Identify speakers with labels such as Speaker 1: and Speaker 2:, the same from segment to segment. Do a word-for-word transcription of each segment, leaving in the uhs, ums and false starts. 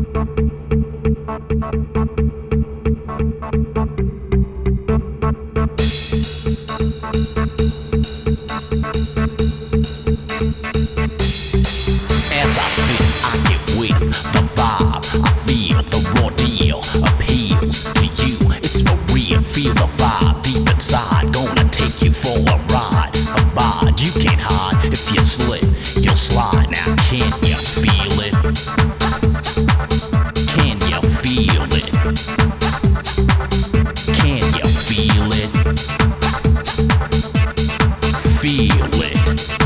Speaker 1: As I sing, I get with the vibe. I feel the raw deal appeals to you. It's for real. Feel the vibe deep inside. Gonna take you for a ride. Abide, you can't hide. If you slip, you'll slide. Now, can you feel it? Can you feel it? Can you feel it? Feel it.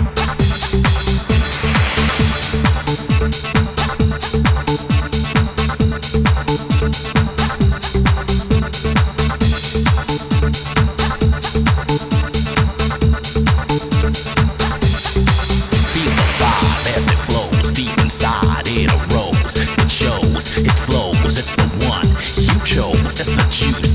Speaker 1: As it flows deep inside, it arose, it shows, it flows. It's the one you chose. That's the juice.